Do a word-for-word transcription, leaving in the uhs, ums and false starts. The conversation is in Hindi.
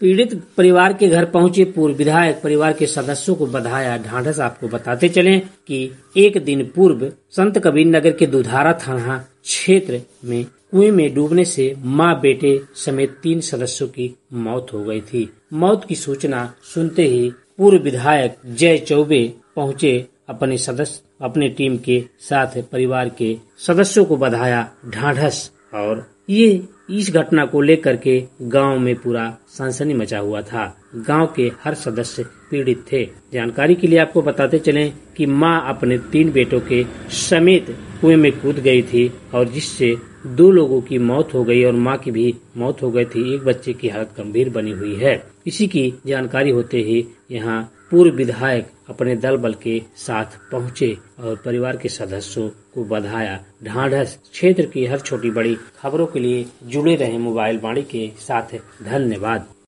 पीड़ित परिवार के घर पहुंचे पूर्व विधायक, परिवार के सदस्यों को बधाया ढांढस। आपको बताते चलें कि एक दिन पूर्व संत कबीर नगर के दुधारा थाना क्षेत्र में कुएं में डूबने से मां बेटे समेत तीन सदस्यों की मौत हो गई थी। मौत की सूचना सुनते ही पूर्व विधायक जय चौबे पहुंचे, अपने सदस्य अपने टीम के साथ परिवार के सदस्यों को बधाया ढांढस। और ये इस घटना को लेकर के गांव में पूरा सनसनी मचा हुआ था। गांव के हर सदस्य पीड़ित थे। जानकारी के लिए आपको बताते चलें कि मां अपने तीन बेटों के समेत कुएं में कूद गई थी और जिससे दो लोगों की मौत हो गई और मां की भी मौत हो गई थी। एक बच्चे की हालत गंभीर बनी हुई है। इसी की जानकारी होते ही यहाँ पूर्व विधायक अपने दल बल के साथ पहुंचे और परिवार के सदस्यों को बधाया ढांढस। क्षेत्र की हर छोटी बड़ी खबरों के लिए जुड़े रहे मोबाइल वाणी के साथ। धन्यवाद।